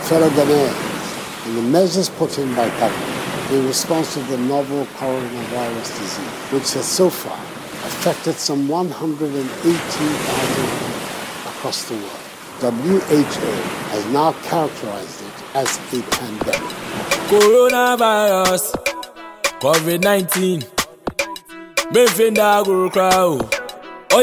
fellow Ghanaian, and the measures put in by government in response to the novel coronavirus disease, which has so far affected some 118,000 people across the world. WHO has now characterized it as a pandemic. Coronavirus, COVID-19, Benfinda crowd. Oh,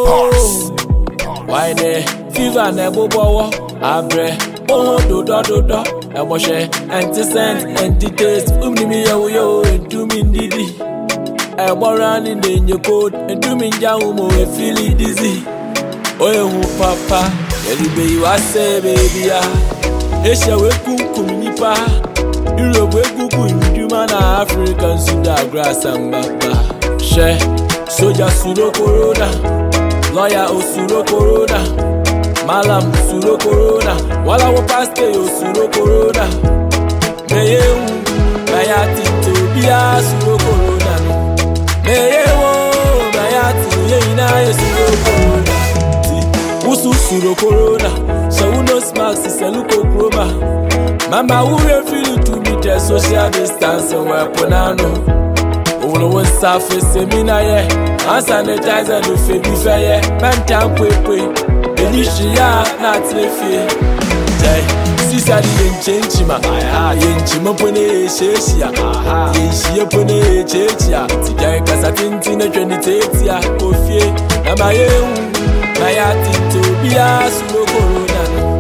why the fever never bow? Abre, oh, do, Emoshe, anti-sense, anti-taste, yo, and do me dizzy. I'm running in your code, and do me jaumo, and feel it dizzy. Oh, papa, baby, I say, baby, Esha, we cook, nipa. Europe, we cook, human African, Sudan, grass, and baba. She, soldier, Suro Corona, lawyer, Osuro Corona. Malam Suro Corona, wala wo paste yo Suro Corona. Meye mayati to bia Suro Corona. Meye mayati ye ina ye Suro Corona. Usu Suro Corona, so no smack si luko kroma. Mama who refuse to meet the social distance and weaponano. All one surface seminar ye, and sanitizer no febi faye, man tam kwe. Inishia not lefi. Jai, sisadi yenchima. Yenchima pone sheshia. Yenchia pone chechia. Tijai kasatinti na jweni tetia. Kofie na mayewu. Mayati to biya sulo corona.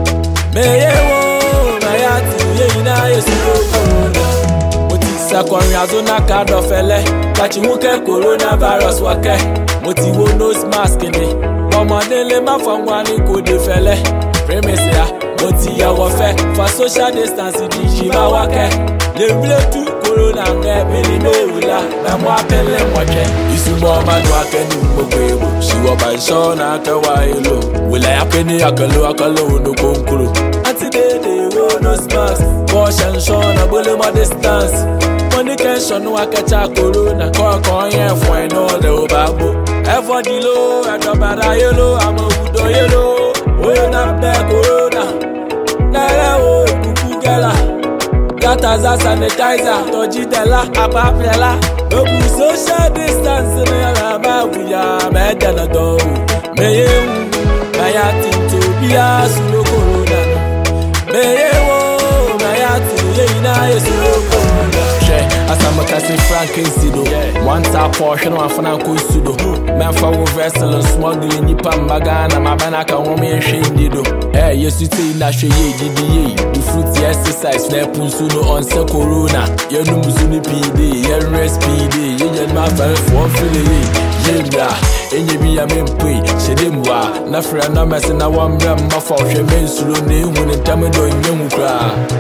Meyewo mayati yeina yesulo corona. Motisa konyazo na kado fele. Kachi wuke coronavirus wake. Moti wo nose mask ni. Omonele ma fangwani ko de fele. Premise ya, moti ya wofe. For social distance di jima wake. Le vle tu corona nge beli no ula. Na mwa pele mwache. Isu moma nwake ni mkwebo. Shiwa bansho na kewa ilo. Wila ya peni akalo no konkuro. Anti dede wo no smas. Caution show na bole ma distance. Money tension wake cha corona. Koko yen fwen no le obabo. Ever the low, and the bad yellow, I'm a wood yellow. Oh, not the corona. Nala, oh, Kukugela. Gatas as sanitizer, Tojidella, Apapella. No social distance, and we are mad than a dog. May you, Mayati to be a Suro Corona. May you, Mayati, Yena, Suro Corona. As I'm a Cassie Frank Sido, one tap portion of Franco Sudo. Man for vessel and smuggling Nippon Bagana, my banaka woman and shame dido. Hey, yes, you say Nasha DBA, the fruity exercise, Nepun Sudo on Se Corona. Your Numuzuni PD, your rest PD, you my friend for Philly. Yemra, and you be a main pay, Shedimwa, Nafra, no mess and I want them for your men Sulu name when the Tamado in Yumukra.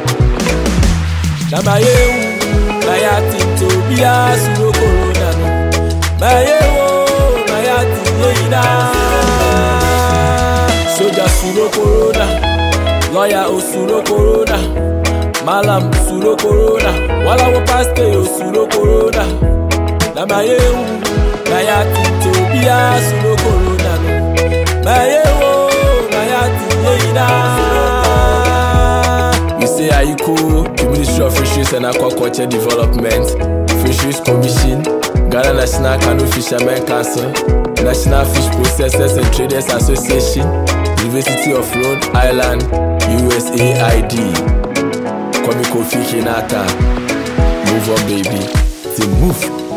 Namaye. Mayati to biya Suro Corona. Mayewo mayati yeina. Soldier Suro Corona, lawyer Osuro Corona. Malam Suro Corona, wala wo paste yo Suro Corona. Na mayewo mayati to biya Suro Corona. Mayewo mayati yeina. You say are you cool? The Ministry of Fisheries and Aquaculture Development, Fisheries Commission, Ghana National Canoe Fishermen Council, National Fish Processors and Traders Association, University of Rhode Island, USAID, Kwame Kofi Kinata. Move on, baby. Say move.